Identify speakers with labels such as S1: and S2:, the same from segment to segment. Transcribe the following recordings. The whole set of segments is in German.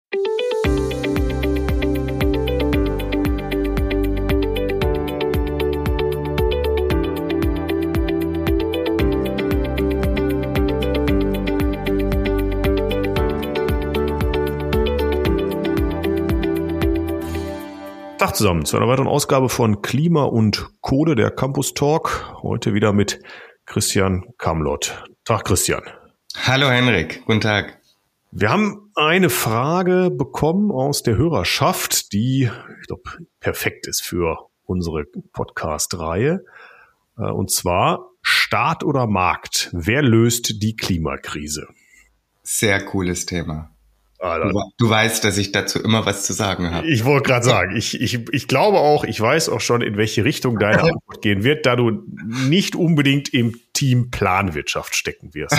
S1: Tag zusammen zu einer weiteren Ausgabe von Klima und Kohle, der Campus Talk. Heute wieder mit Christian Kamlott. Tag Christian.
S2: Hallo Henrik, guten Tag.
S1: Wir haben eine Frage bekommen aus der Hörerschaft, die, ich glaube, perfekt ist für unsere Podcast-Reihe. Und zwar Staat oder Markt? Wer löst die Klimakrise?
S2: Sehr cooles Thema. Du weißt, dass ich dazu immer was zu sagen habe.
S1: Ich wollte gerade sagen, ich glaube auch, ich weiß auch schon, in welche Richtung deine Antwort gehen wird, da du nicht unbedingt im Team Planwirtschaft stecken wirst.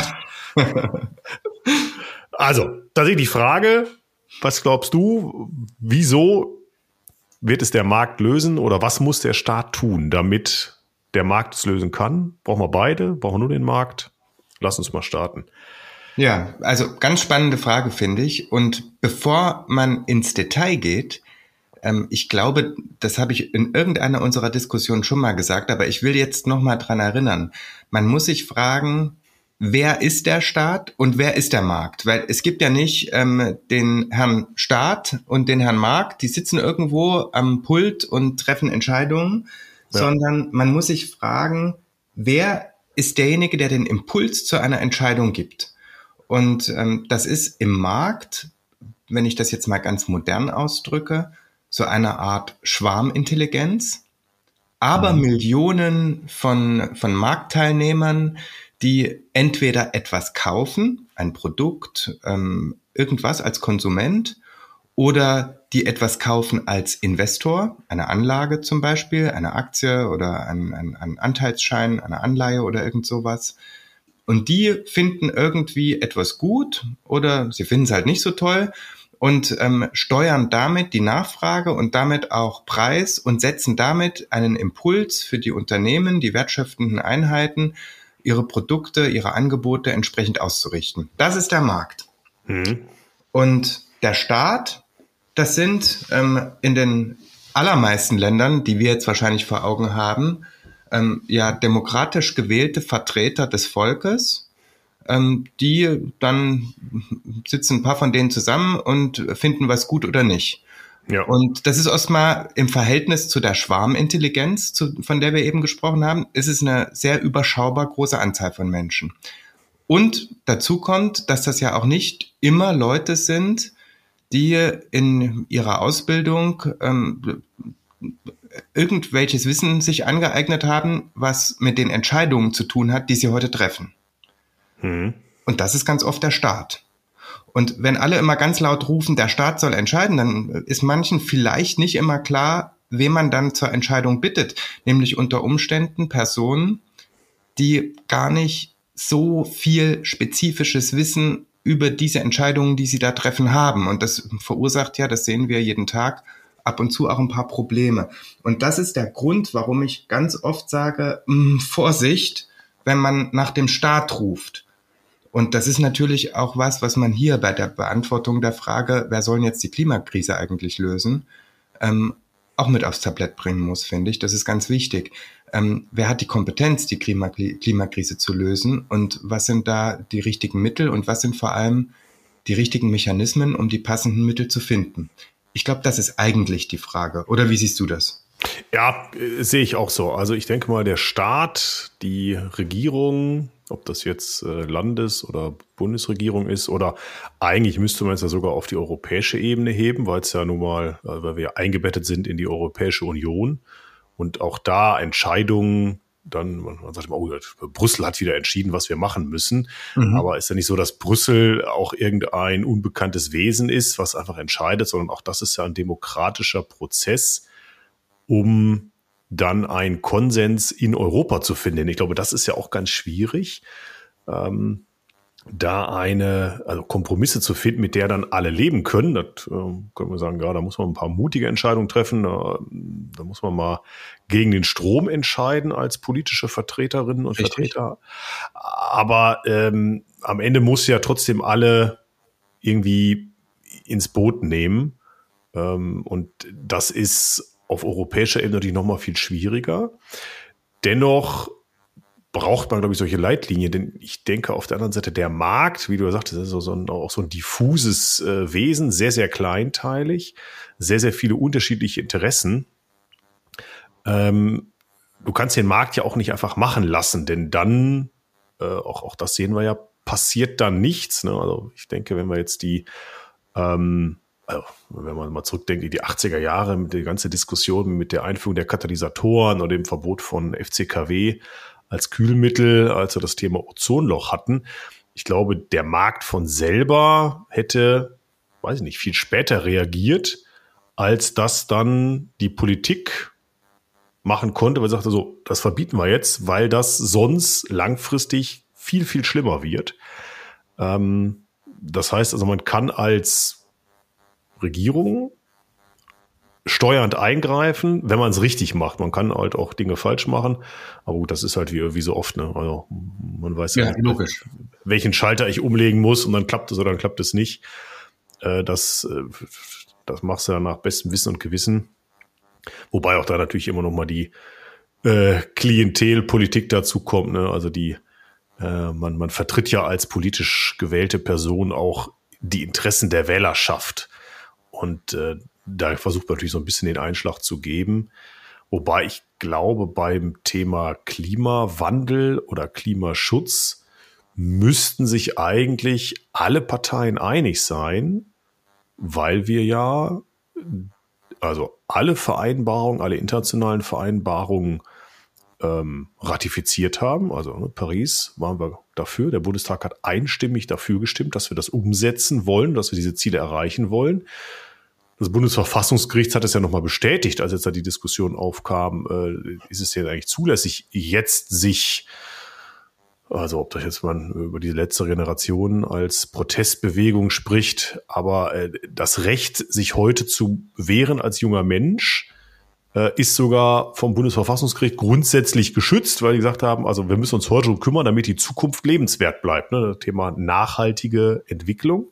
S1: Also, da ist die Frage, was glaubst du, wieso wird es der Markt lösen oder was muss der Staat tun, damit der Markt es lösen kann? Brauchen wir beide? Brauchen wir nur den Markt? Lass uns mal starten.
S2: Ja, also ganz spannende Frage, finde ich. Und bevor man ins Detail geht, ich glaube, das habe ich in irgendeiner unserer Diskussionen schon mal gesagt, aber ich will jetzt noch mal dran erinnern. Man muss sich fragen, wer ist der Staat und wer ist der Markt? Weil es gibt ja nicht den Herrn Staat und den Herrn Markt, die sitzen irgendwo am Pult und treffen Entscheidungen, sondern man muss sich fragen, wer ist derjenige, der den Impuls zu einer Entscheidung gibt? Und das ist im Markt, wenn ich das jetzt mal ganz modern ausdrücke, so eine Art Schwarmintelligenz, aber Millionen von Marktteilnehmern, die entweder etwas kaufen, ein Produkt, irgendwas als Konsument, oder die etwas kaufen als Investor, eine Anlage zum Beispiel, eine Aktie oder ein Anteilsschein, eine Anleihe oder irgend sowas. Und die finden irgendwie etwas gut oder sie finden es halt nicht so toll und steuern damit die Nachfrage und damit auch Preis und setzen damit einen Impuls für die Unternehmen, die wertschöpfenden Einheiten, ihre Produkte, ihre Angebote entsprechend auszurichten. Das ist der Markt. Und der Staat, das sind in den allermeisten Ländern, die wir jetzt wahrscheinlich vor Augen haben, demokratisch gewählte Vertreter des Volkes, die dann sitzen ein paar von denen zusammen und finden was gut oder nicht. Ja. Und das ist erstmal im Verhältnis zu der Schwarmintelligenz, von der wir eben gesprochen haben, ist es eine sehr überschaubar große Anzahl von Menschen. Und dazu kommt, dass das ja auch nicht immer Leute sind, die in ihrer Ausbildung irgendwelches Wissen sich angeeignet haben, was mit den Entscheidungen zu tun hat, die sie heute treffen. Und das ist ganz oft der Staat. Und wenn alle immer ganz laut rufen, der Staat soll entscheiden, dann ist manchen vielleicht nicht immer klar, wen man dann zur Entscheidung bittet. Nämlich unter Umständen Personen, die gar nicht so viel spezifisches Wissen über diese Entscheidungen, die sie da treffen, haben. Und das verursacht ja, das sehen wir jeden Tag, ab und zu auch ein paar Probleme. Und das ist der Grund, warum ich ganz oft sage, Vorsicht, wenn man nach dem Staat ruft. Und das ist natürlich auch was man hier bei der Beantwortung der Frage, wer soll jetzt die Klimakrise eigentlich lösen, auch mit aufs Tablett bringen muss, finde ich. Das ist ganz wichtig. Wer hat die Kompetenz, die Klimakrise zu lösen? Und was sind da die richtigen Mittel? Und was sind vor allem die richtigen Mechanismen, um die passenden Mittel zu finden? Ich glaube, das ist eigentlich die Frage. Oder wie siehst du das?
S1: Ja, sehe ich auch so. Also ich denke mal, der Staat, die Regierung, ob das jetzt Landes- oder Bundesregierung ist oder eigentlich müsste man es ja sogar auf die europäische Ebene heben, weil es ja nun mal, weil wir eingebettet sind in die Europäische Union und auch da Entscheidungen dann, man sagt immer, oh, Brüssel hat wieder entschieden, was wir machen müssen. Aber ist ja nicht so, dass Brüssel auch irgendein unbekanntes Wesen ist, was einfach entscheidet, sondern auch das ist ja ein demokratischer Prozess, um dann einen Konsens in Europa zu finden. Ich glaube, das ist ja auch ganz schwierig, da also Kompromisse zu finden, mit der dann alle leben können. Das können wir sagen, ja, da muss man ein paar mutige Entscheidungen treffen. Da muss man mal gegen den Strom entscheiden als politische Vertreterinnen und Vertreter. Aber am Ende muss ja trotzdem alle irgendwie ins Boot nehmen. Und das ist auf europäischer Ebene natürlich nochmal viel schwieriger. Dennoch braucht man, glaube ich, solche Leitlinien, denn ich denke auf der anderen Seite, der Markt, wie du sagtest, ist auch so ein diffuses Wesen, sehr, sehr kleinteilig, sehr, sehr viele unterschiedliche Interessen. Du kannst den Markt ja auch nicht einfach machen lassen, denn dann, auch das sehen wir ja, passiert dann nichts. Ne? Also ich denke, wenn wir jetzt wenn man mal zurückdenkt in die 80er Jahre, mit der ganzen Diskussion mit der Einführung der Katalysatoren oder dem Verbot von FCKW als Kühlmittel, als wir das Thema Ozonloch hatten. Ich glaube, der Markt von selber hätte, weiß ich nicht, viel später reagiert, als das dann die Politik machen konnte, weil sie sagte so, das verbieten wir jetzt, weil das sonst langfristig viel, viel schlimmer wird. Das heißt also, man kann als Regierung steuernd eingreifen, wenn man es richtig macht. Man kann halt auch Dinge falsch machen, aber gut, das ist halt wie so oft. Ne? Also man weiß ja,
S2: logisch,
S1: welchen Schalter ich umlegen muss und dann klappt es oder dann klappt es nicht. Das machst du ja nach bestem Wissen und Gewissen. Wobei auch da natürlich immer noch mal die Klientelpolitik dazu kommt. Ne? Also man vertritt ja als politisch gewählte Person auch die Interessen der Wählerschaft. Und da versucht man natürlich so ein bisschen den Einschlag zu geben. Wobei ich glaube, beim Thema Klimawandel oder Klimaschutz müssten sich eigentlich alle Parteien einig sein, weil wir ja also alle Vereinbarungen, alle internationalen Vereinbarungen ratifiziert haben. Also Paris waren wir dafür. Der Bundestag hat einstimmig dafür gestimmt, dass wir das umsetzen wollen, dass wir diese Ziele erreichen wollen. Das Bundesverfassungsgericht hat es ja nochmal bestätigt, als jetzt da die Diskussion aufkam, ist es ja eigentlich zulässig, jetzt also ob das jetzt man über die letzte Generation als Protestbewegung spricht, aber das Recht, sich heute zu wehren als junger Mensch, ist sogar vom Bundesverfassungsgericht grundsätzlich geschützt, weil die gesagt haben, also wir müssen uns heute schon kümmern, damit die Zukunft lebenswert bleibt. Ne? Das Thema nachhaltige Entwicklung.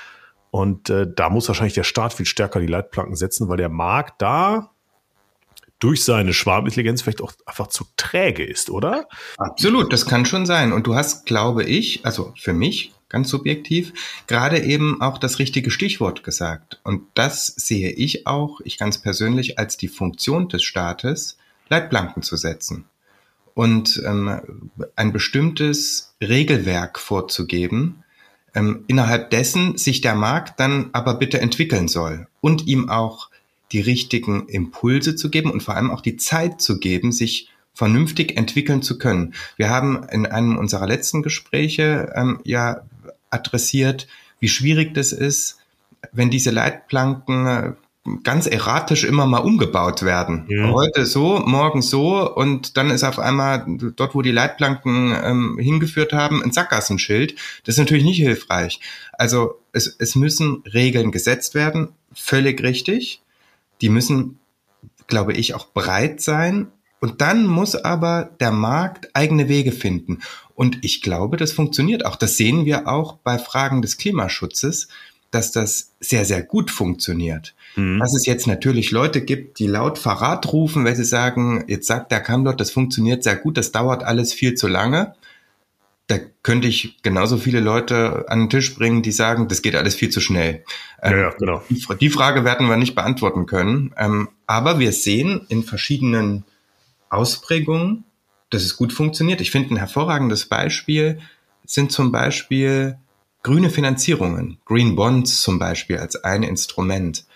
S1: Und da muss wahrscheinlich der Staat viel stärker die Leitplanken setzen, weil der Markt da durch seine Schwarmintelligenz vielleicht auch einfach zu träge ist, oder?
S2: Absolut, das kann schon sein. Und du hast, glaube ich, also für mich ganz subjektiv, gerade eben auch das richtige Stichwort gesagt. Und das sehe ich auch, ich ganz persönlich, als die Funktion des Staates, Leitplanken zu setzen und ein bestimmtes Regelwerk vorzugeben, innerhalb dessen sich der Markt dann aber bitte entwickeln soll und ihm auch die richtigen Impulse zu geben und vor allem auch die Zeit zu geben, sich vernünftig entwickeln zu können. Wir haben in einem unserer letzten Gespräche ja adressiert, wie schwierig das ist, wenn diese Leitplanken ganz erratisch immer mal umgebaut werden. Ja. Heute so, morgen so und dann ist auf einmal dort, wo die Leitplanken hingeführt haben, ein Sackgassenschild. Das ist natürlich nicht hilfreich. Also es müssen Regeln gesetzt werden, völlig richtig. Die müssen, glaube ich, auch breit sein. Und dann muss aber der Markt eigene Wege finden. Und ich glaube, das funktioniert auch. Das sehen wir auch bei Fragen des Klimaschutzes, dass das sehr, sehr gut funktioniert. Mhm. Dass es jetzt natürlich Leute gibt, die laut Verrat rufen, weil sie sagen, jetzt sagt der Kamdot, das funktioniert sehr gut, das dauert alles viel zu lange. Da könnte ich genauso viele Leute an den Tisch bringen, die sagen, das geht alles viel zu schnell.
S1: Ja, genau.
S2: Die Frage werden wir nicht beantworten können. Aber wir sehen in verschiedenen Ausprägungen, dass es gut funktioniert. Ich finde, ein hervorragendes Beispiel sind zum Beispiel grüne Finanzierungen, Green Bonds zum Beispiel als ein Instrument.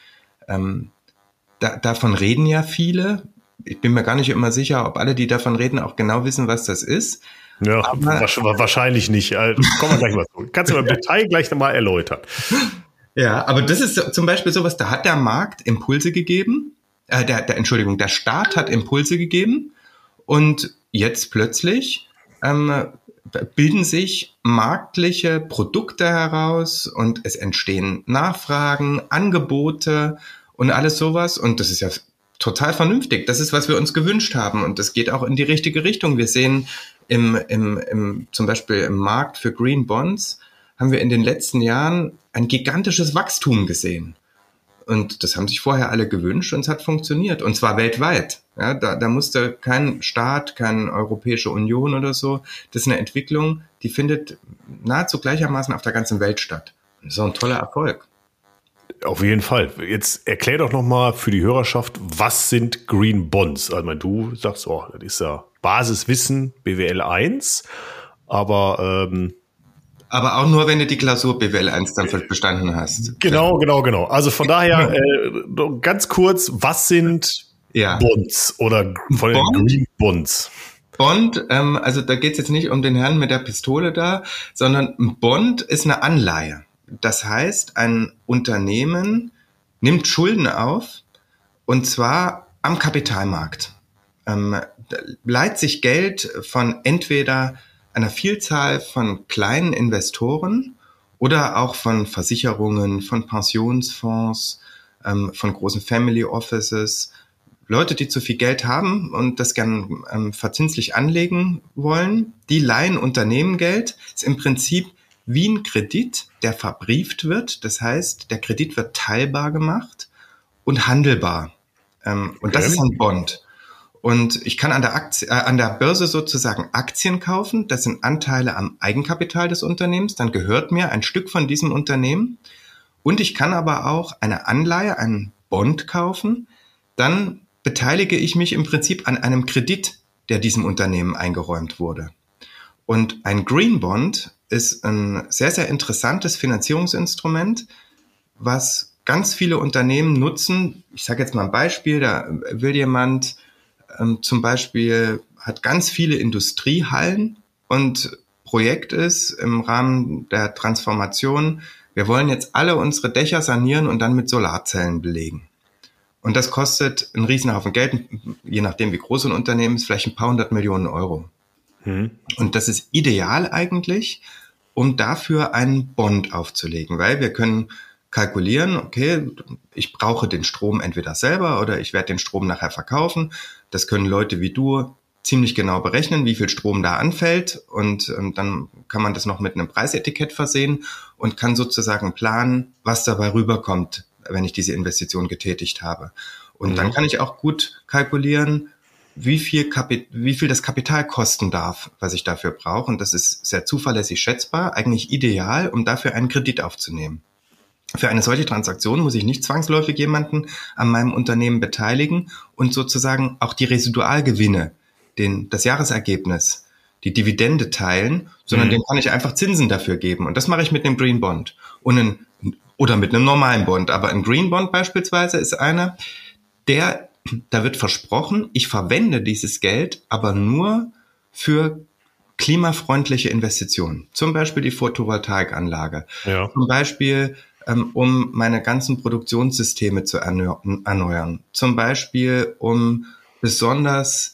S2: Davon reden ja viele. Ich bin mir gar nicht immer sicher, ob alle, die davon reden, auch genau wissen, was das ist.
S1: Ja, aber wahrscheinlich nicht. Also, kommen wir gleich mal zu. Kannst du im Detail gleich nochmal erläutern.
S2: Ja, aber das ist zum Beispiel sowas, da hat der Markt Impulse gegeben. Der Staat hat Impulse gegeben und jetzt plötzlich bilden sich marktliche Produkte heraus und es entstehen Nachfragen, Angebote und alles sowas und das ist ja total vernünftig. Das ist, was wir uns gewünscht haben und das geht auch in die richtige Richtung. Wir sehen zum Beispiel im Markt für Green Bonds haben wir in den letzten Jahren ein gigantisches Wachstum gesehen. Und das haben sich vorher alle gewünscht und es hat funktioniert. Und zwar weltweit. Ja, da musste kein Staat, keine Europäische Union oder so. Das ist eine Entwicklung, die findet nahezu gleichermaßen auf der ganzen Welt statt. Das ist auch ein toller Erfolg.
S1: Auf jeden Fall. Jetzt erklär doch nochmal für die Hörerschaft, was sind Green Bonds? Also du sagst, das ist ja Basiswissen BWL 1, aber
S2: auch nur, wenn du die Klausur BWL 1 dann bestanden hast.
S1: Genau. Also von daher ganz kurz, was sind Bonds oder von den Green Bonds?
S2: Bond, also da geht es jetzt nicht um den Herrn mit der Pistole da, sondern ein Bond ist eine Anleihe. Das heißt, ein Unternehmen nimmt Schulden auf und zwar am Kapitalmarkt. Leiht sich Geld von entweder einer Vielzahl von kleinen Investoren oder auch von Versicherungen, von Pensionsfonds, von großen Family Offices. Leute, die zu viel Geld haben und das gern verzinslich anlegen wollen, die leihen Unternehmen Geld. Das ist im Prinzip wie ein Kredit, der verbrieft wird. Das heißt, der Kredit wird teilbar gemacht und handelbar. Und das ist ein Bond. Und ich kann an der Börse sozusagen Aktien kaufen. Das sind Anteile am Eigenkapital des Unternehmens. Dann gehört mir ein Stück von diesem Unternehmen. Und ich kann aber auch eine Anleihe, einen Bond kaufen. Dann beteilige ich mich im Prinzip an einem Kredit, der diesem Unternehmen eingeräumt wurde. Und ein Green Bond ist ein sehr, sehr interessantes Finanzierungsinstrument, was ganz viele Unternehmen nutzen. Ich sage jetzt mal ein Beispiel, da will jemand zum Beispiel, hat ganz viele Industriehallen und Projekt ist im Rahmen der Transformation, wir wollen jetzt alle unsere Dächer sanieren und dann mit Solarzellen belegen. Und das kostet einen Riesenhaufen Geld, je nachdem wie groß ein Unternehmen ist, vielleicht ein paar 100 Millionen Euro. Und das ist ideal eigentlich, um dafür einen Bond aufzulegen, weil wir können kalkulieren, okay, ich brauche den Strom entweder selber oder ich werde den Strom nachher verkaufen. Das können Leute wie du ziemlich genau berechnen, wie viel Strom da anfällt und dann kann man das noch mit einem Preisetikett versehen und kann sozusagen planen, was dabei rüberkommt, wenn ich diese Investition getätigt habe. Und dann kann ich auch gut kalkulieren, wie viel das Kapital kosten darf, was ich dafür brauche. Und das ist sehr zuverlässig schätzbar, eigentlich ideal, um dafür einen Kredit aufzunehmen. Für eine solche Transaktion muss ich nicht zwangsläufig jemanden an meinem Unternehmen beteiligen und sozusagen auch die Residualgewinne, das Jahresergebnis, die Dividende teilen, sondern dem kann ich einfach Zinsen dafür geben. Und das mache ich mit einem Green Bond oder mit einem normalen Bond. Aber ein Green Bond beispielsweise ist einer, da wird versprochen, ich verwende dieses Geld aber nur für klimafreundliche Investitionen. Zum Beispiel die Photovoltaikanlage. Ja. Zum Beispiel, um meine ganzen Produktionssysteme zu erneuern. Zum Beispiel, um besonders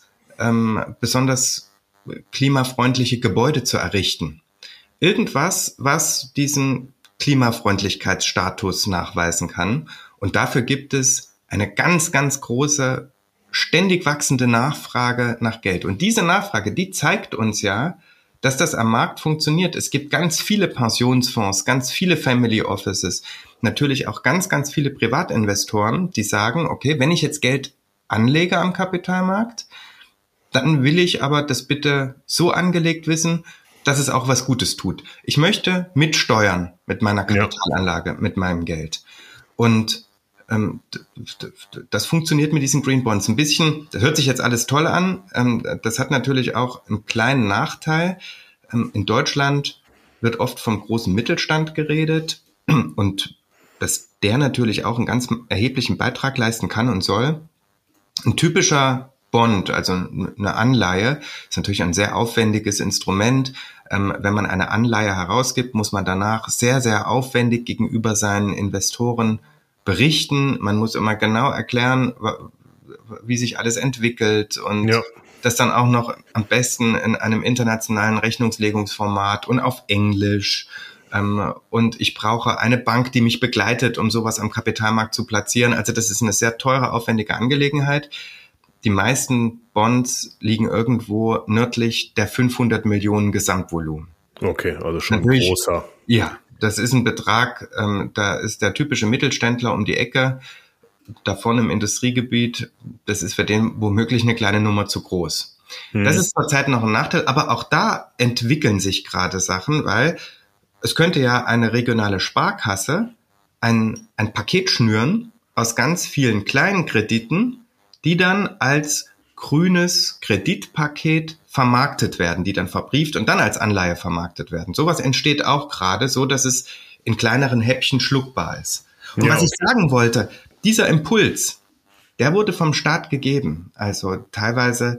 S2: klimafreundliche Gebäude zu errichten. Irgendwas, was diesen Klimafreundlichkeitsstatus nachweisen kann. Und dafür gibt es eine ganz, ganz große, ständig wachsende Nachfrage nach Geld. Und diese Nachfrage, die zeigt uns ja, dass das am Markt funktioniert. Es gibt ganz viele Pensionsfonds, ganz viele Family Offices, natürlich auch ganz, ganz viele Privatinvestoren, die sagen, okay, wenn ich jetzt Geld anlege am Kapitalmarkt, dann will ich aber das bitte so angelegt wissen, dass es auch was Gutes tut. Ich möchte mitsteuern mit meiner Kapitalanlage, mit meinem Geld. Und das funktioniert mit diesen Green Bonds ein bisschen. Das hört sich jetzt alles toll an. Das hat natürlich auch einen kleinen Nachteil. In Deutschland wird oft vom großen Mittelstand geredet und dass der natürlich auch einen ganz erheblichen Beitrag leisten kann und soll. Ein typischer Bond, also eine Anleihe, ist natürlich ein sehr aufwendiges Instrument. Wenn man eine Anleihe herausgibt, muss man danach sehr, sehr aufwendig gegenüber seinen Investoren berichten. Man muss immer genau erklären, wie sich alles entwickelt und das dann auch noch am besten in einem internationalen Rechnungslegungsformat und auf Englisch. Und ich brauche eine Bank, die mich begleitet, um sowas am Kapitalmarkt zu platzieren. Also das ist eine sehr teure, aufwendige Angelegenheit. Die meisten Bonds liegen irgendwo nördlich der 500 Millionen Gesamtvolumen.
S1: Okay, also schon
S2: Natürlich,
S1: großer.
S2: ja, das ist ein Betrag, da ist der typische Mittelständler um die Ecke, da vorne im Industriegebiet, das ist für den womöglich eine kleine Nummer zu groß. Das ist zurzeit noch ein Nachteil, aber auch da entwickeln sich gerade Sachen, weil es könnte ja eine regionale Sparkasse ein Paket schnüren aus ganz vielen kleinen Krediten, die dann als grünes Kreditpaket vermarktet werden, die dann verbrieft und dann als Anleihe vermarktet werden. Sowas entsteht auch gerade so, dass es in kleineren Häppchen schluckbar ist. Und
S1: Ja,
S2: was ich
S1: okay.
S2: sagen wollte, dieser Impuls, der wurde vom Staat gegeben. Also teilweise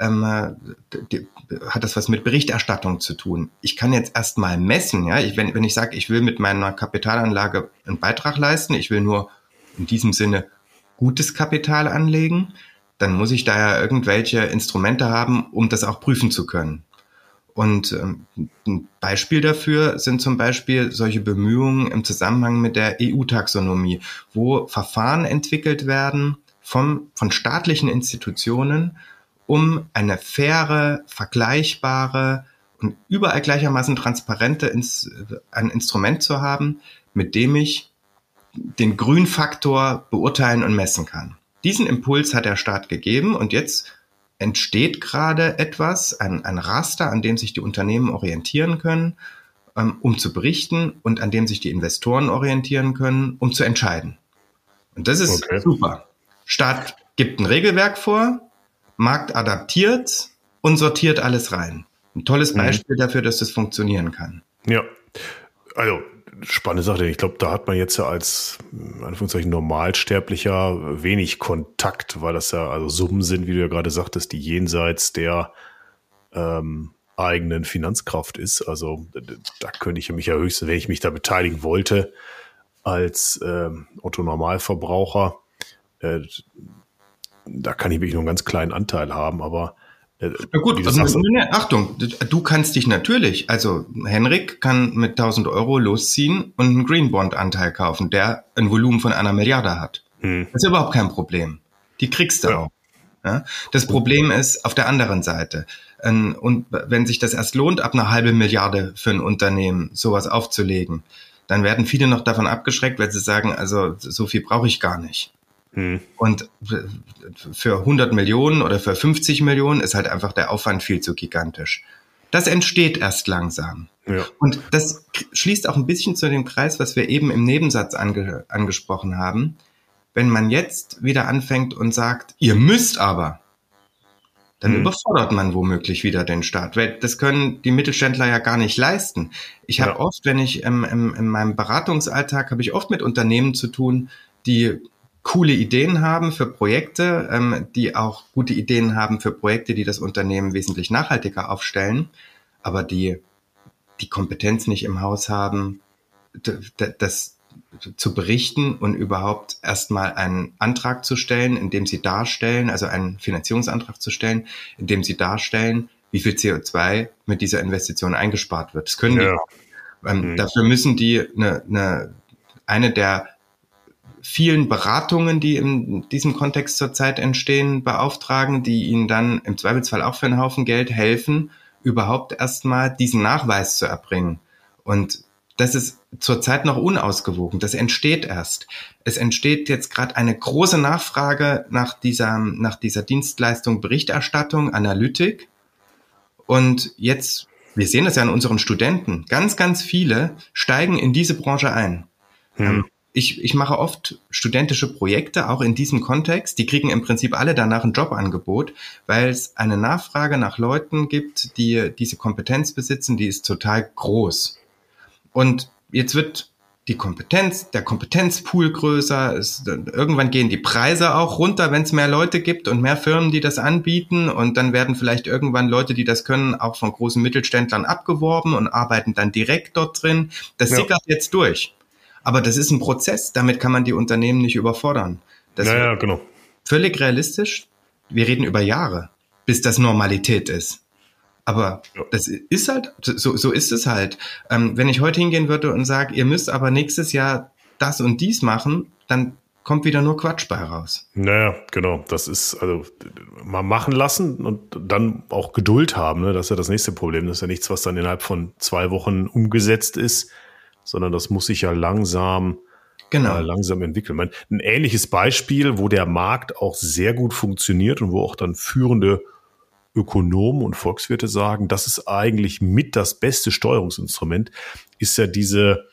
S2: hat das was mit Berichterstattung zu tun. Ich kann jetzt erstmal messen, ja, wenn ich sage, ich will mit meiner Kapitalanlage einen Beitrag leisten, ich will nur in diesem Sinne gutes Kapital anlegen, dann muss ich da ja irgendwelche Instrumente haben, um das auch prüfen zu können. Und ein Beispiel dafür sind zum Beispiel solche Bemühungen im Zusammenhang mit der EU-Taxonomie, wo Verfahren entwickelt werden von staatlichen Institutionen, um eine faire, vergleichbare und überall gleichermaßen transparente ein Instrument zu haben, mit dem ich den Grünfaktor beurteilen und messen kann. Diesen Impuls hat der Staat gegeben und jetzt entsteht gerade etwas, ein Raster, an dem sich die Unternehmen orientieren können, um zu berichten und an dem sich die Investoren orientieren können, um zu entscheiden. Und das ist super. Staat gibt ein Regelwerk vor, Markt adaptiert und sortiert alles rein. Ein tolles Beispiel dafür, dass das funktionieren kann.
S1: Ja, also spannende Sache. Ich glaube, da hat man jetzt ja als in Anführungszeichen Normalsterblicher wenig Kontakt, weil das ja also Summen sind, wie du ja gerade sagtest, die jenseits der eigenen Finanzkraft ist. Also da könnte ich mich ja höchstens, wenn ich mich da beteiligen wollte, als Otto Normalverbraucher, da kann ich wirklich nur einen ganz kleinen Anteil haben, aber
S2: na gut,
S1: wie du sagst,
S2: Achtung, du kannst dich natürlich, also Henrik kann mit 1.000 Euro losziehen und einen Green Bond Anteil kaufen, der ein Volumen von 1 Milliarde hat. Das ist überhaupt kein Problem. Die kriegst du auch. Ja? Das Problem ist auf der anderen Seite. Und wenn sich das erst lohnt, ab 1/2 Milliarde für ein Unternehmen sowas aufzulegen, dann werden viele noch davon abgeschreckt, weil sie sagen, also so viel brauche ich gar nicht. Und für 100 Millionen oder für 50 Millionen ist halt einfach der Aufwand viel zu gigantisch. Das entsteht erst langsam. Ja. Und das schließt auch ein bisschen zu dem Kreis, was wir eben im Nebensatz angesprochen haben. Wenn man jetzt wieder anfängt und sagt, ihr müsst aber, dann überfordert man womöglich wieder den Staat. Weil das können die Mittelständler ja gar nicht leisten. Ich habe oft, wenn ich in meinem Beratungsalltag, habe ich oft mit Unternehmen zu tun, die coole Ideen haben für Projekte, die auch gute Ideen haben für Projekte, die das Unternehmen wesentlich nachhaltiger aufstellen, aber die Kompetenz nicht im Haus haben, das zu berichten und überhaupt erstmal einen Antrag zu stellen, in dem sie darstellen, also einen Finanzierungsantrag zu stellen, in dem sie darstellen, wie viel CO2 mit dieser Investition eingespart wird. Das können die. Dafür müssen die eine der vielen Beratungen, die in diesem Kontext zurzeit entstehen, beauftragen, die ihnen dann im Zweifelsfall auch für einen Haufen Geld helfen, überhaupt erstmal diesen Nachweis zu erbringen. Und das ist zurzeit noch unausgewogen. Das entsteht erst. Es entsteht jetzt gerade eine große Nachfrage nach dieser Dienstleistung Berichterstattung, Analytik. Und jetzt, wir sehen das ja an unseren Studenten, ganz, ganz viele steigen in diese Branche ein. Ich mache oft studentische Projekte, auch in diesem Kontext. Die kriegen im Prinzip alle danach ein Jobangebot, weil es eine Nachfrage nach Leuten gibt, die diese Kompetenz besitzen, die ist total groß. Und jetzt wird der Kompetenzpool größer. Irgendwann gehen die Preise auch runter, wenn es mehr Leute gibt und mehr Firmen, die das anbieten. Und dann werden vielleicht irgendwann Leute, die das können, auch von großen Mittelständlern abgeworben und arbeiten dann direkt dort drin. Das sickert jetzt durch. Aber das ist ein Prozess, damit kann man die Unternehmen nicht überfordern. Das ist genau. Völlig realistisch. Wir reden über Jahre, bis das Normalität ist. Aber das ist halt, so ist es halt. Wenn ich heute hingehen würde und sage, ihr müsst aber nächstes Jahr das und dies machen, dann kommt wieder nur Quatsch bei raus.
S1: Naja, genau. Das ist also mal machen lassen und dann auch Geduld haben. Ne? Das ist ja das nächste Problem. Das ist ja nichts, was dann innerhalb von 2 Wochen umgesetzt ist, sondern das muss sich ja langsam entwickeln. Ein ähnliches Beispiel, wo der Markt auch sehr gut funktioniert und wo auch dann führende Ökonomen und Volkswirte sagen, das ist eigentlich mit das beste Steuerungsinstrument, ist ja dieser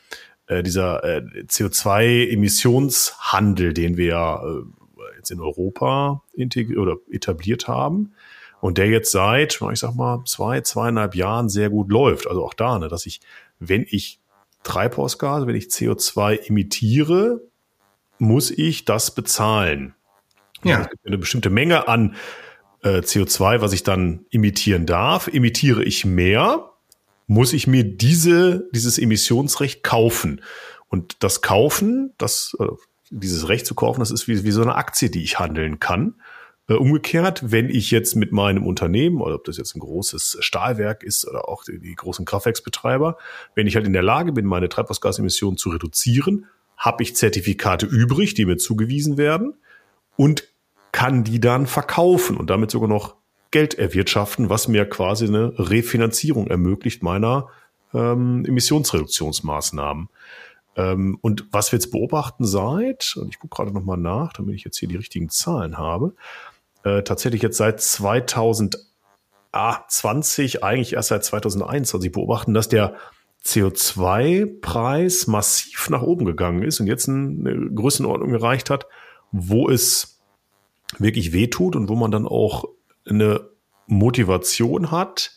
S1: CO2-Emissionshandel, den wir ja jetzt in Europa etabliert haben und der jetzt seit, ich sag mal, 2,5 Jahren sehr gut läuft. Also auch da, ne, dass wenn ich Treibhausgase, wenn ich CO2 emittiere, muss ich das bezahlen.
S2: Ja.
S1: Es gibt eine bestimmte Menge an CO2, was ich dann emittieren darf. Emittiere ich mehr, muss ich mir dieses Emissionsrecht kaufen. Und das Kaufen, dieses Recht zu kaufen, das ist wie so eine Aktie, die ich handeln kann. Umgekehrt, wenn ich jetzt mit meinem Unternehmen, oder ob das jetzt ein großes Stahlwerk ist oder auch die großen Kraftwerksbetreiber, wenn ich halt in der Lage bin, meine Treibhausgasemissionen zu reduzieren, habe ich Zertifikate übrig, die mir zugewiesen werden und kann die dann verkaufen und damit sogar noch Geld erwirtschaften, was mir quasi eine Refinanzierung ermöglicht meiner Emissionsreduktionsmaßnahmen. Und was wir jetzt beobachten und ich gucke gerade nochmal nach, damit ich jetzt hier die richtigen Zahlen habe, tatsächlich jetzt seit 2020, eigentlich erst seit 2021 beobachten, dass der CO2-Preis massiv nach oben gegangen ist und jetzt eine Größenordnung erreicht hat, wo es wirklich wehtut und wo man dann auch eine Motivation hat,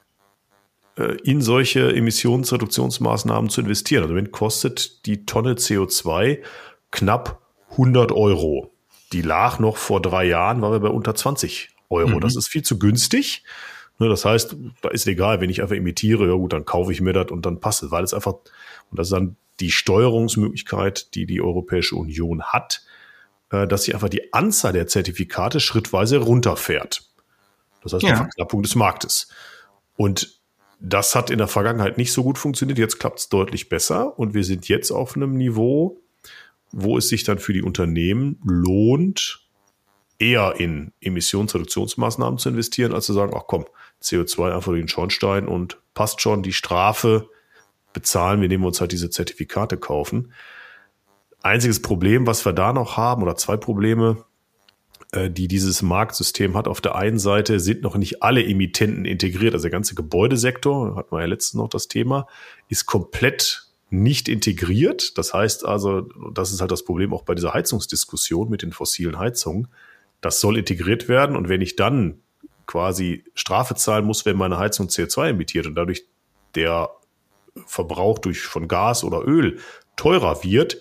S1: in solche Emissionsreduktionsmaßnahmen zu investieren. Also wenn kostet die Tonne CO2 knapp 100 Euro. Die lag noch vor 3 Jahren, waren wir bei unter 20 Euro. Das ist viel zu günstig. Das heißt, da ist egal, wenn ich einfach emittiere, ja gut, dann kaufe ich mir das und dann passt es, weil es einfach, und das ist dann die Steuerungsmöglichkeit, die die Europäische Union hat, dass sie einfach die Anzahl der Zertifikate schrittweise runterfährt. Das heißt, eine Verknappung des Marktes. Und das hat in der Vergangenheit nicht so gut funktioniert. Jetzt klappt es deutlich besser. Und wir sind jetzt auf einem Niveau, wo es sich dann für die Unternehmen lohnt, eher in Emissionsreduktionsmaßnahmen zu investieren, als zu sagen, ach komm, CO2 einfach durch den Schornstein und passt schon, die Strafe bezahlen, wir nehmen uns halt diese Zertifikate kaufen. Einziges Problem, was wir da noch haben, oder 2 Probleme, die dieses Marktsystem hat. Auf der einen Seite sind noch nicht alle Emittenten integriert. Also der ganze Gebäudesektor, hatten wir ja letztens noch das Thema, ist komplett nicht integriert. Das heißt also, das ist halt das Problem auch bei dieser Heizungsdiskussion mit den fossilen Heizungen. Das soll integriert werden. Und wenn ich dann quasi Strafe zahlen muss, wenn meine Heizung CO2 emittiert und dadurch der Verbrauch von Gas oder Öl teurer wird,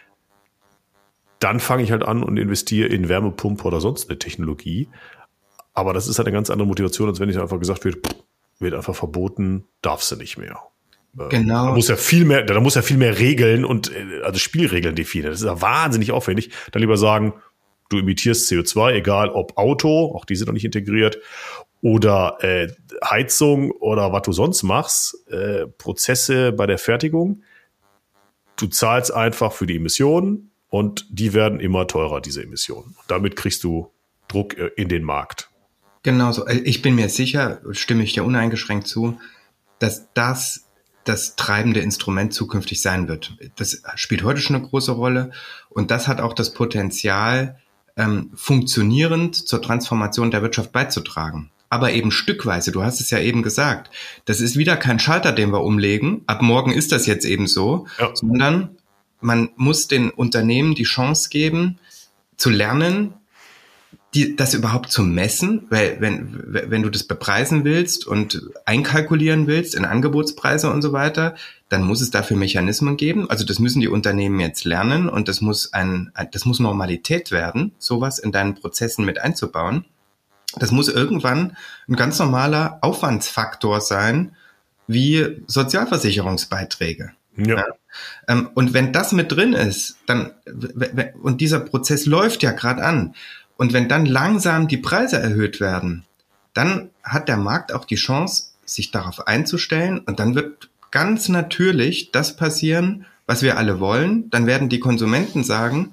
S1: dann fange ich halt an und investiere in Wärmepumpe oder sonst eine Technologie. Aber das ist halt eine ganz andere Motivation, als wenn ich einfach gesagt wird einfach verboten, darfst du nicht mehr.
S2: Genau.
S1: Da muss ja viel mehr Regeln und also Spielregeln definieren. Das ist ja wahnsinnig aufwendig. Dann lieber sagen, du emittierst CO2, egal ob Auto, auch die sind noch nicht integriert, oder Heizung oder was du sonst machst, Prozesse bei der Fertigung. Du zahlst einfach für die Emissionen. Und die werden immer teurer, diese Emissionen. Damit kriegst du Druck in den Markt.
S2: Genau so. Ich bin mir sicher, stimme ich dir uneingeschränkt zu, dass das treibende Instrument zukünftig sein wird. Das spielt heute schon eine große Rolle. Und das hat auch das Potenzial, funktionierend zur Transformation der Wirtschaft beizutragen. Aber eben stückweise, du hast es ja eben gesagt, das ist wieder kein Schalter, den wir umlegen. Ab morgen ist das jetzt eben so, sondern man muss den Unternehmen die Chance geben, zu lernen, das überhaupt zu messen, weil wenn du das bepreisen willst und einkalkulieren willst in Angebotspreise und so weiter, dann muss es dafür Mechanismen geben. Also das müssen die Unternehmen jetzt lernen und das muss Normalität werden, sowas in deinen Prozessen mit einzubauen. Das muss irgendwann ein ganz normaler Aufwandsfaktor sein, wie Sozialversicherungsbeiträge. Ja. Und wenn das mit drin ist, dann, und dieser Prozess läuft ja gerade an, und wenn dann langsam die Preise erhöht werden, dann hat der Markt auch die Chance, sich darauf einzustellen, und dann wird ganz natürlich das passieren, was wir alle wollen. Dann werden die Konsumenten sagen,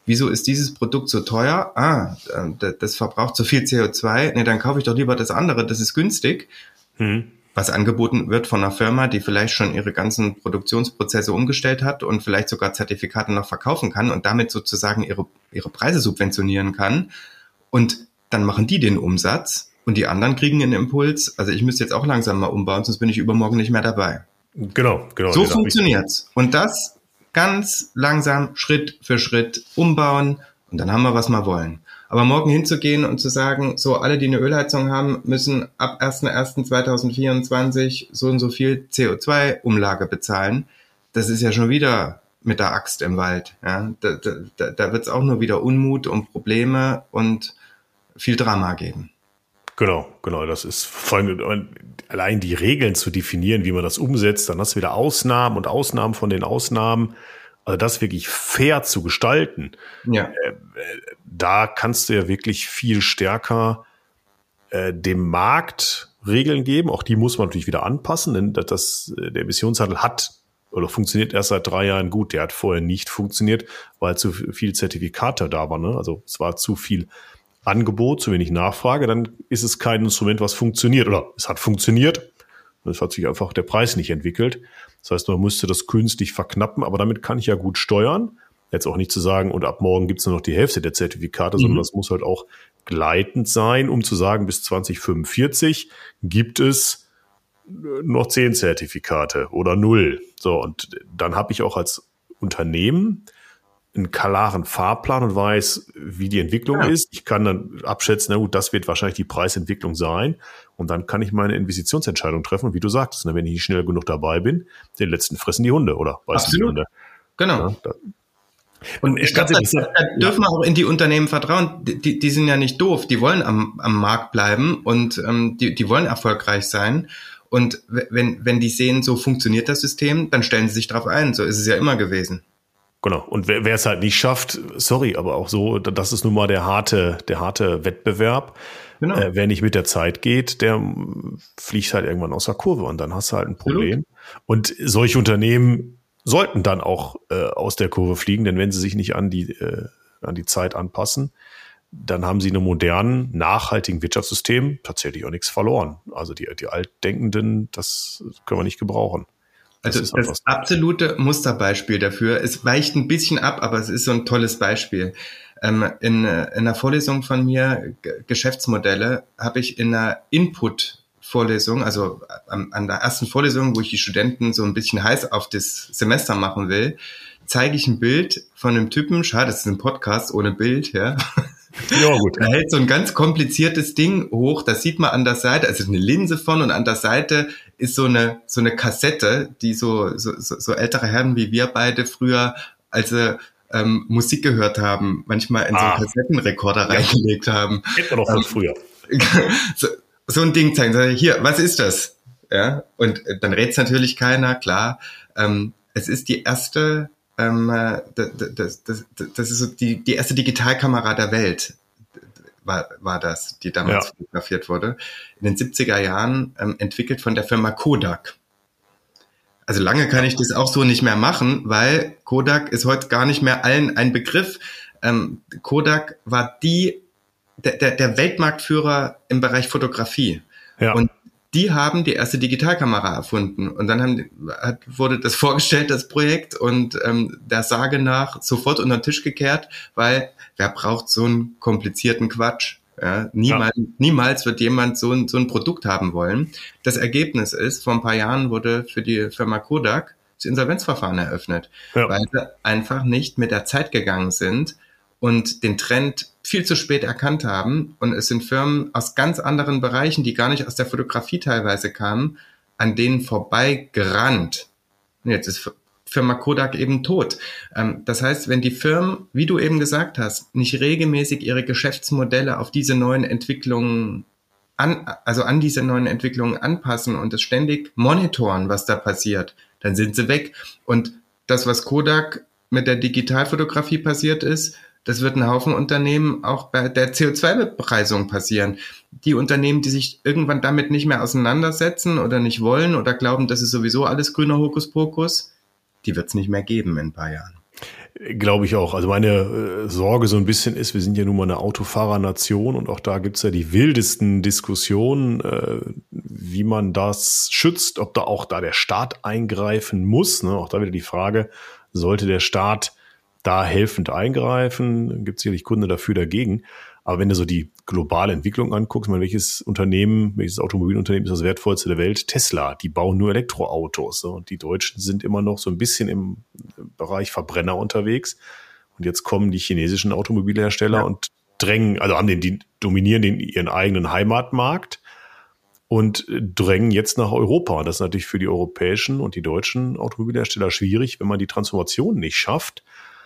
S2: wieso ist dieses Produkt so teuer? Das verbraucht so viel CO2. Nee, dann kaufe ich doch lieber das andere, das ist günstig. Was angeboten wird von einer Firma, die vielleicht schon ihre ganzen Produktionsprozesse umgestellt hat und vielleicht sogar Zertifikate noch verkaufen kann und damit sozusagen ihre Preise subventionieren kann. Und dann machen die den Umsatz und die anderen kriegen einen Impuls. Also ich müsste jetzt auch langsam mal umbauen, sonst bin ich übermorgen nicht mehr dabei.
S1: Genau.
S2: So funktioniert's. Und das ganz langsam, Schritt für Schritt umbauen und dann haben wir, was wir wollen. Aber morgen hinzugehen und zu sagen, so alle, die eine Ölheizung haben, müssen ab 1.1.2024 so und so viel CO2-Umlage bezahlen, das ist ja schon wieder mit der Axt im Wald. Ja? Da wird's auch nur wieder Unmut und Probleme und viel Drama geben.
S1: Genau. Das ist vor allem allein die Regeln zu definieren, wie man das umsetzt. Dann hast du wieder Ausnahmen und Ausnahmen von den Ausnahmen. Also das wirklich fair zu gestalten.
S2: Ja.
S1: Da kannst du ja wirklich viel stärker dem Markt Regeln geben. Auch die muss man natürlich wieder anpassen, denn der Emissionshandel funktioniert erst seit 3 Jahren gut. Der hat vorher nicht funktioniert, weil zu viel Zertifikate da waren. Ne? Also es war zu viel Angebot, zu wenig Nachfrage. Dann ist es kein Instrument, was funktioniert. Oder es hat funktioniert. Es hat sich einfach der Preis nicht entwickelt. Das heißt, man müsste das künstlich verknappen, aber damit kann ich ja gut steuern. Jetzt auch nicht zu sagen, und ab morgen gibt es nur noch die Hälfte der Zertifikate, sondern das muss halt auch gleitend sein, um zu sagen, bis 2045 gibt es noch 10 Zertifikate oder 0. So, und dann habe ich auch als Unternehmen einen klaren Fahrplan und weiß, wie die Entwicklung ist. Ich kann dann abschätzen, na gut, das wird wahrscheinlich die Preisentwicklung sein. Und dann kann ich meine Investitionsentscheidung treffen. Und wie du sagtest, wenn ich nicht schnell genug dabei bin, den letzten fressen die Hunde oder beißen die Hunde.
S2: Genau. Ja, und ich glaube, da dürfen wir auch in die Unternehmen vertrauen. Die sind ja nicht doof. Die wollen am Markt bleiben und die wollen erfolgreich sein. Und wenn die sehen, so funktioniert das System, dann stellen sie sich darauf ein. So ist es ja immer gewesen.
S1: Genau. Und wer es halt nicht schafft, sorry, aber auch so, das ist nun mal der harte Wettbewerb. Genau. Wer nicht mit der Zeit geht, der fliegt halt irgendwann aus der Kurve und dann hast du halt ein Problem. Absolut. Und solche Unternehmen sollten dann auch aus der Kurve fliegen, denn wenn sie sich nicht an die Zeit anpassen, dann haben sie in einem modernen, nachhaltigen Wirtschaftssystem tatsächlich auch nichts verloren. Also die Altdenkenden, das können wir nicht gebrauchen.
S2: Also das absolute Musterbeispiel dafür, es weicht ein bisschen ab, aber es ist so ein tolles Beispiel. In einer Vorlesung von mir, Geschäftsmodelle, habe ich in einer Input-Vorlesung, also an der ersten Vorlesung, wo ich die Studenten so ein bisschen heiß auf das Semester machen will, zeige ich ein Bild von einem Typen, schade, das ist ein Podcast ohne Bild, ja. Ja, gut. Er hält so ein ganz kompliziertes Ding hoch, das sieht man an der Seite, also eine Linse von und an der Seite ist so eine Kassette, die so ältere Herren wie wir beide früher, als sie Musik gehört haben, manchmal in so einen Kassettenrekorder reingelegt haben.
S1: Kennt man doch von früher.
S2: So ein Ding zeigen, sag ich, hier, was ist das? Ja, und dann rät's natürlich keiner, klar. Es ist die erste das ist so die erste Digitalkamera der Welt, war das, die damals fotografiert wurde. In den 70er Jahren entwickelt von der Firma Kodak. Also lange kann ich das auch so nicht mehr machen, weil Kodak ist heute gar nicht mehr allen ein Begriff. Kodak war der Weltmarktführer im Bereich Fotografie. Ja. Und die haben die erste Digitalkamera erfunden und dann wurde das vorgestellt, das Projekt, und der Sage nach sofort unter den Tisch gekehrt, weil wer braucht so einen komplizierten Quatsch? Ja, niemals wird jemand so ein Produkt haben wollen. Das Ergebnis ist, vor ein paar Jahren wurde für die Firma Kodak das Insolvenzverfahren eröffnet, weil sie einfach nicht mit der Zeit gegangen sind und den Trend viel zu spät erkannt haben. Und es sind Firmen aus ganz anderen Bereichen, die gar nicht aus der Fotografie teilweise kamen, an denen vorbei gerannt. Und jetzt ist Firma Kodak eben tot. Das heißt, wenn die Firmen, wie du eben gesagt hast, nicht regelmäßig ihre Geschäftsmodelle auf diese neuen Entwicklungen an diese neuen Entwicklungen anpassen und es ständig monitoren, was da passiert, dann sind sie weg. Und das, was Kodak mit der Digitalfotografie passiert ist, das wird ein Haufen Unternehmen auch bei der CO2-Bepreisung passieren. Die Unternehmen, die sich irgendwann damit nicht mehr auseinandersetzen oder nicht wollen oder glauben, das ist sowieso alles grüner Hokuspokus, die wird es nicht mehr geben in ein paar Jahren.
S1: Glaube ich auch. Also meine Sorge so ein bisschen ist, wir sind ja nun mal eine Autofahrernation und auch da gibt's ja die wildesten Diskussionen, wie man das schützt, ob da auch da der Staat eingreifen muss. Ne? Auch da wieder die Frage, sollte der Staat da helfend eingreifen? Gibt es sicherlich Gründe dafür, dagegen. Aber wenn du so die globale Entwicklung anguckst, welches Automobilunternehmen ist das wertvollste der Welt? Tesla, die bauen nur Elektroautos. Und die Deutschen sind immer noch so ein bisschen im Bereich Verbrenner unterwegs. Und jetzt kommen die chinesischen Automobilhersteller und die dominieren ihren eigenen Heimatmarkt und drängen jetzt nach Europa. Und das ist natürlich für die europäischen und die deutschen Automobilhersteller schwierig, wenn man die Transformation nicht schafft.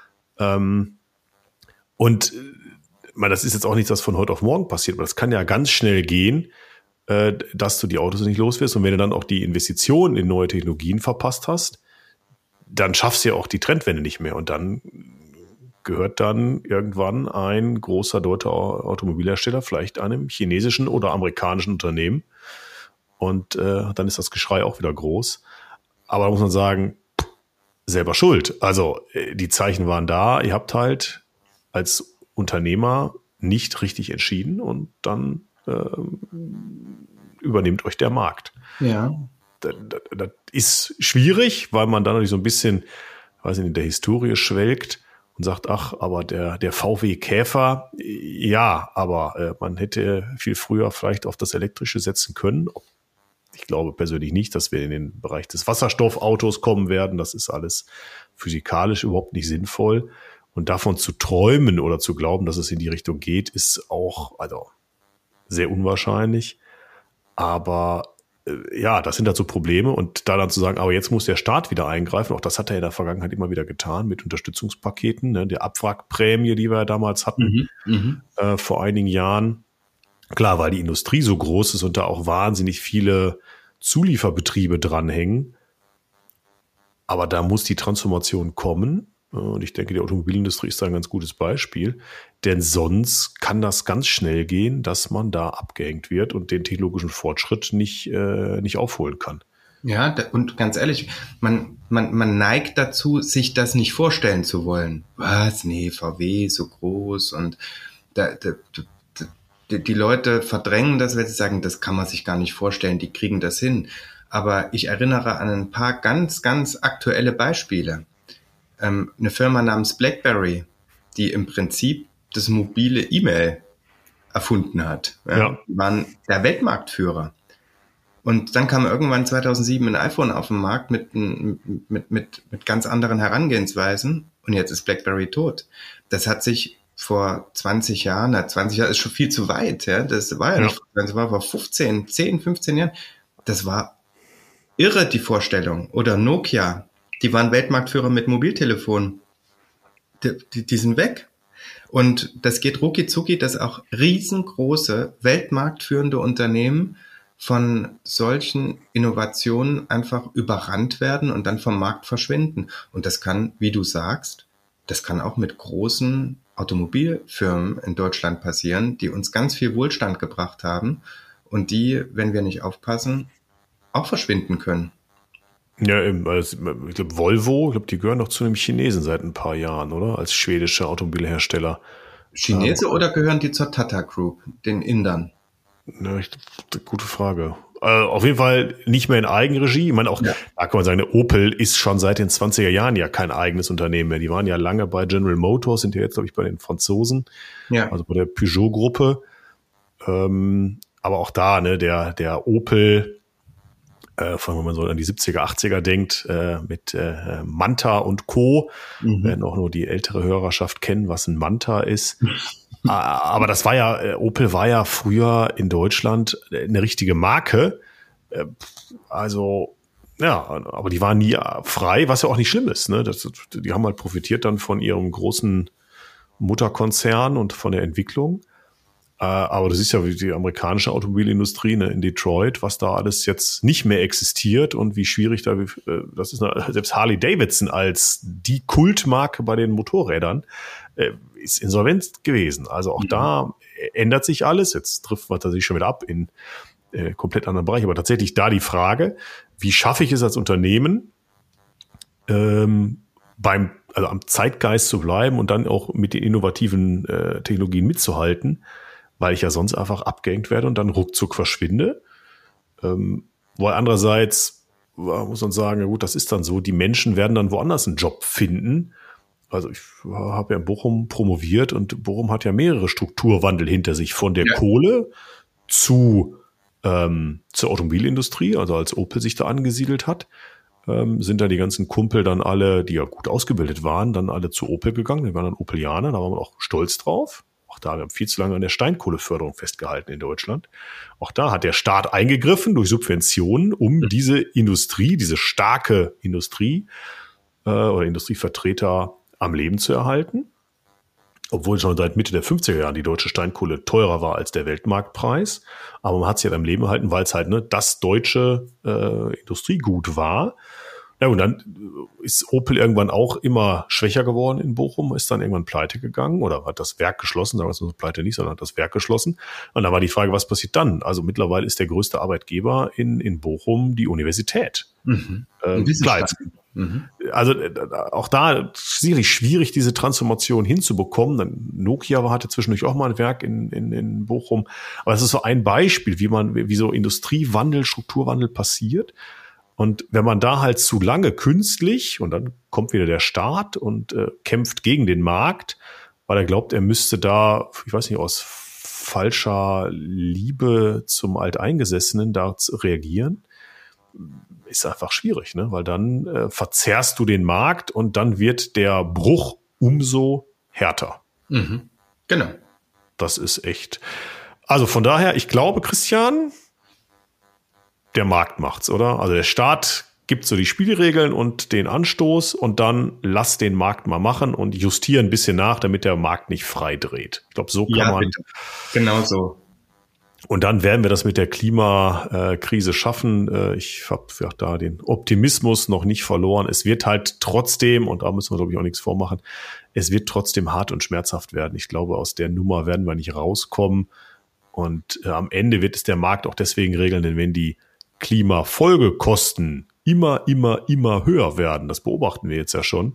S1: Das ist jetzt auch nichts, was von heute auf morgen passiert, aber das kann ja ganz schnell gehen, dass du die Autos nicht los wirst. Und wenn du dann auch die Investitionen in neue Technologien verpasst hast, dann schaffst du ja auch die Trendwende nicht mehr. Und dann gehört dann irgendwann ein großer deutscher Automobilhersteller vielleicht einem chinesischen oder amerikanischen Unternehmen. Und dann ist das Geschrei auch wieder groß. Aber da muss man sagen, selber schuld. Also die Zeichen waren da. Ihr habt halt als Unternehmer nicht richtig entschieden und dann übernimmt euch der Markt.
S2: Ja.
S1: Das ist schwierig, weil man dann natürlich so ein bisschen, in der Historie schwelgt und sagt, ach, aber der VW Käfer, ja, aber man hätte viel früher vielleicht auf das Elektrische setzen können. Ich glaube persönlich nicht, dass wir in den Bereich des Wasserstoffautos kommen werden. Das ist alles physikalisch überhaupt nicht sinnvoll. Und davon zu träumen oder zu glauben, dass es in die Richtung geht, ist auch sehr unwahrscheinlich. Aber das sind halt so Probleme. Und da dann zu sagen, aber jetzt muss der Staat wieder eingreifen, auch das hat er in der Vergangenheit immer wieder getan mit Unterstützungspaketen, ne, der Abwrackprämie, die wir ja damals hatten, vor einigen Jahren. Klar, weil die Industrie so groß ist und da auch wahnsinnig viele Zulieferbetriebe dranhängen. Aber da muss die Transformation kommen. Und ich denke, die Automobilindustrie ist da ein ganz gutes Beispiel. Denn sonst kann das ganz schnell gehen, dass man da abgehängt wird und den technologischen Fortschritt nicht aufholen kann.
S2: Ja, und ganz ehrlich, man neigt dazu, sich das nicht vorstellen zu wollen. Was? Nee, VW so groß und die Leute verdrängen das, wenn sie sagen, das kann man sich gar nicht vorstellen, die kriegen das hin. Aber ich erinnere an ein paar ganz, ganz aktuelle Beispiele. Eine Firma namens BlackBerry, die im Prinzip das mobile E-Mail erfunden hat. Ja. Die waren der Weltmarktführer. Und dann kam irgendwann 2007 ein iPhone auf den Markt mit ganz anderen Herangehensweisen. Und jetzt ist BlackBerry tot. Das hat sich vor 20 Jahren, 20 Jahre ist schon viel zu weit. Ja. Das war ja nicht, das war vor 15 Jahren. Das war irre, die Vorstellung. Oder Nokia, die waren Weltmarktführer mit Mobiltelefonen. Die sind weg. Und das geht rucki zucki, dass auch riesengroße, weltmarktführende Unternehmen von solchen Innovationen einfach überrannt werden und dann vom Markt verschwinden. Und das kann, wie du sagst, das kann auch mit großen Automobilfirmen in Deutschland passieren, die uns ganz viel Wohlstand gebracht haben und die, wenn wir nicht aufpassen, auch verschwinden können.
S1: Ja, ich glaube, Volvo, die gehören doch zu einem Chinesen seit ein paar Jahren, oder? Als schwedischer Automobilhersteller.
S2: Chinese oder gehören die zur Tata Group, den Indern?
S1: Ja, gute Frage. Auf jeden Fall nicht mehr in Eigenregie. Ich meine, auch, da kann man sagen, der Opel ist schon seit den 20er Jahren ja kein eigenes Unternehmen mehr. Die waren ja lange bei General Motors, sind ja jetzt, glaube ich, bei den Franzosen. Ja. Also bei der Peugeot-Gruppe. Aber auch da, ne, der Opel, wenn man so an die 70er, 80er denkt, mit Manta und Co. Werden auch nur die ältere Hörerschaft kennen, was ein Manta ist. Aber das war ja, Opel war ja früher in Deutschland eine richtige Marke. Also, ja, aber die waren nie frei, was ja auch nicht schlimm ist. Ne? Die haben halt profitiert dann von ihrem großen Mutterkonzern und von der Entwicklung. Aber du siehst ja, wie die amerikanische Automobilindustrie, ne, in Detroit, was da alles jetzt nicht mehr existiert und wie schwierig das ist. Selbst Harley Davidson als die Kultmarke bei den Motorrädern ist insolvent gewesen. Also auch da ändert sich alles. Jetzt trifft man tatsächlich schon wieder ab in komplett anderen Bereich. Aber tatsächlich da die Frage, wie schaffe ich es als Unternehmen, beim am Zeitgeist zu bleiben und dann auch mit den innovativen Technologien mitzuhalten, weil ich ja sonst einfach abgehängt werde und dann ruckzuck verschwinde. Weil andererseits muss man sagen, ja gut, das ist dann so, die Menschen werden dann woanders einen Job finden. Also ich habe ja in Bochum promoviert und Bochum hat ja mehrere Strukturwandel hinter sich, von der Kohle zur Automobilindustrie, also als Opel sich da angesiedelt hat, sind da die ganzen Kumpel dann alle, die ja gut ausgebildet waren, dann alle zu Opel gegangen. Die waren dann Opelianer, da waren wir auch stolz drauf. Auch da, wir haben viel zu lange an der Steinkohleförderung festgehalten in Deutschland. Auch da hat der Staat eingegriffen durch Subventionen, um diese Industrie, diese starke Industrie oder Industrievertreter am Leben zu erhalten. Obwohl schon seit Mitte der 50er Jahre die deutsche Steinkohle teurer war als der Weltmarktpreis. Aber man hat sie halt am Leben gehalten, weil es halt das deutsche Industriegut war. Ja, und dann ist Opel irgendwann auch immer schwächer geworden in Bochum, ist dann irgendwann pleite gegangen oder hat das Werk geschlossen, sagen wir es mal so, pleite nicht, sondern hat das Werk geschlossen. Und dann war die Frage, was passiert dann? Also mittlerweile ist der größte Arbeitgeber in Bochum die Universität. Klar, also auch da sicherlich schwierig, diese Transformation hinzubekommen. Nokia hatte zwischendurch auch mal ein Werk in Bochum. Aber das ist so ein Beispiel, wie so Industriewandel, Strukturwandel passiert. Und wenn man da halt zu lange künstlich, und dann kommt wieder der Staat und kämpft gegen den Markt, weil er glaubt, er müsste da, ich weiß nicht, aus falscher Liebe zum Alteingesessenen da reagieren, ist einfach schwierig, ne? Weil dann verzerrst du den Markt und dann wird der Bruch umso härter.
S2: Genau.
S1: Das ist echt. Also von daher, ich glaube, Christian, der Markt macht's, oder? Also der Staat gibt so die Spielregeln und den Anstoß und dann lass den Markt mal machen und justiere ein bisschen nach, damit der Markt nicht frei dreht. Ich glaube, so kann man.
S2: Bitte. Genau so.
S1: Und dann werden wir das mit der Klimakrise schaffen. Ich habe da den Optimismus noch nicht verloren. Es wird halt trotzdem, und da müssen wir, glaube ich, auch nichts vormachen, es wird trotzdem hart und schmerzhaft werden. Ich glaube, aus der Nummer werden wir nicht rauskommen. Und am Ende wird es der Markt auch deswegen regeln, denn wenn die Klimafolgekosten immer höher werden, das beobachten wir jetzt ja schon,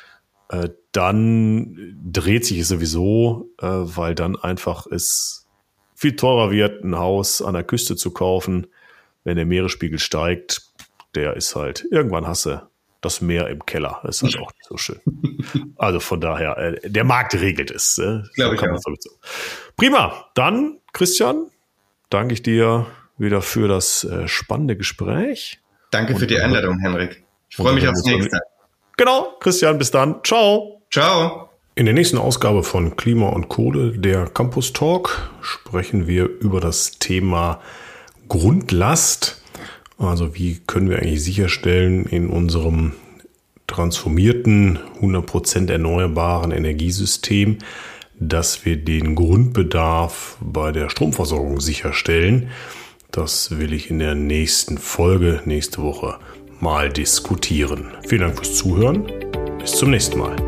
S1: dann dreht sich es sowieso, weil dann einfach es viel teurer wird, ein Haus an der Küste zu kaufen, wenn der Meeresspiegel steigt. Der ist halt, irgendwann hast du das Meer im Keller. Das ist halt auch nicht so schön. Also von daher, der Markt regelt es.
S2: Glaube ich auch.
S1: Prima. Dann, Christian, danke ich dir wieder für das spannende Gespräch.
S2: Danke für die Einladung, Henrik. Ich freue mich aufs nächste.
S1: Genau, Christian, bis dann. Ciao.
S2: Ciao.
S1: In der nächsten Ausgabe von Klima und Kohle, der Campus Talk, sprechen wir über das Thema Grundlast. Also wie können wir eigentlich sicherstellen in unserem transformierten, 100% erneuerbaren Energiesystem, dass wir den Grundbedarf bei der Stromversorgung sicherstellen. Das will ich in der nächsten Folge, nächste Woche, mal diskutieren. Vielen Dank fürs Zuhören. Bis zum nächsten Mal.